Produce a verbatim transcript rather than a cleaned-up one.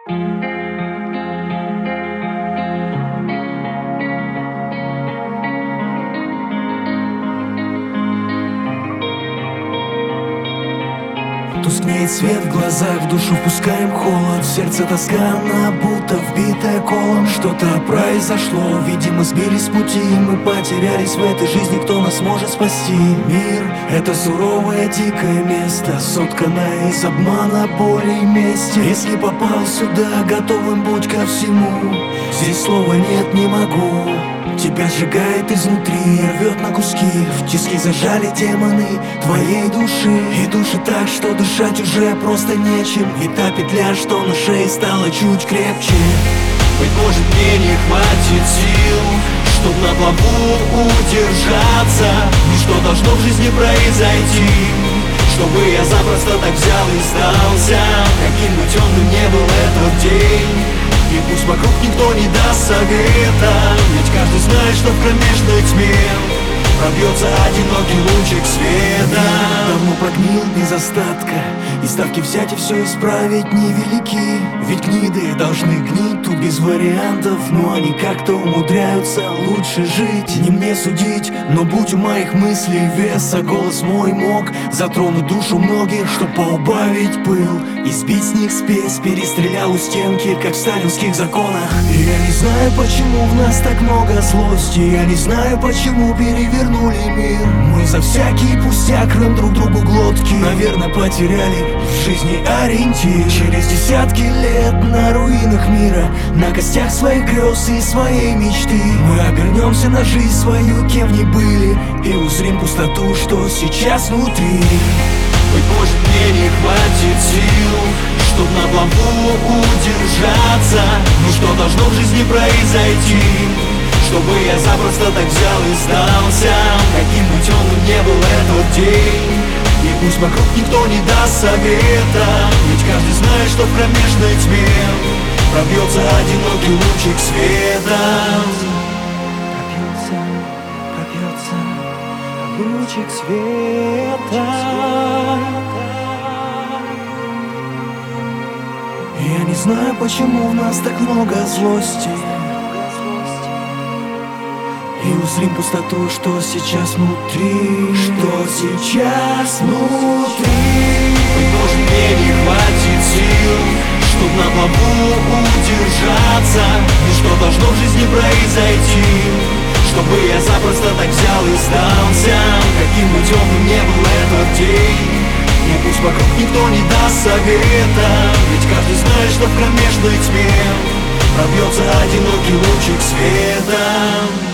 Тускнеет свет в глазах, в душу впускаем холод. В сердце тоска, она будто вбитая колом. Что-то произошло, видимо сбились с пути. Мы потерялись в этой жизни, кто нас может спасти? Мир — это суровое дикое место, сотканное из обмана, боли и мести. Если попал сюда, готовым будь ко всему. Здесь слова нет, не могу. Тебя сжигает изнутри и рвет на куски. В тиски зажали демоны твоей души. И души так, что дышать уже просто нечем. И та петля, что на шее, стала чуть крепче. Быть может, мне не хватит сил, чтоб на плаву удержаться. Но что должно в жизни произойти, чтобы я запросто так взял и сдался? Каким бы темным не был этот день, и пусть вокруг никто не даст совета, ведь каждый знает, что в кромешной тьме пробьется одинокий лучик света. Давно прогнил без остатка, и ставки взять и все исправить невелики. Ведь гниды должны гнить тут без вариантов, но они как-то умудряются лучше жить. Не мне судить, но будь у моих мыслей вес, а голос мой мог затронуть душу многих, чтоб поубавить пыл и сбить с них спесь. Перестрелял у стенки, как в сталинских законах. И я не знаю, почему в нас так много злости. Я не знаю, почему перевернули мир. Мы за всякий пустяк рвем друг другу глотки. Наверное, потеряли в жизни ориентир. Через десятки лет на руинах мира, на костях своих грез и своей мечты, мы обернемся на жизнь свою, кем не были, и узрим пустоту, что сейчас внутри. Быть может, мне не хватит сил, чтоб на плаву удержаться. Но что должно в жизни произойти, чтобы я запросто так взял и сдался? Каким бы темным не был этот день, и пусть вокруг никто не даст совета, ведь каждый знает, что в кромешной тьме пробьется одинокий лучик света. Пробьется, пробьется лучик света. Я не знаю, почему в нас так много злости, и узрим пустоту, что сейчас внутри, что сейчас внутри. Быть может, мне не хватит сил, чтоб на плаву удержаться. Но что должно в жизни произойти, чтобы я запросто так взял и сдался? Каким бы темным не был этот день, и пусть вокруг никто не даст совета, ведь каждый знает, что в кромешной тьме пробьется одинокий лучик света.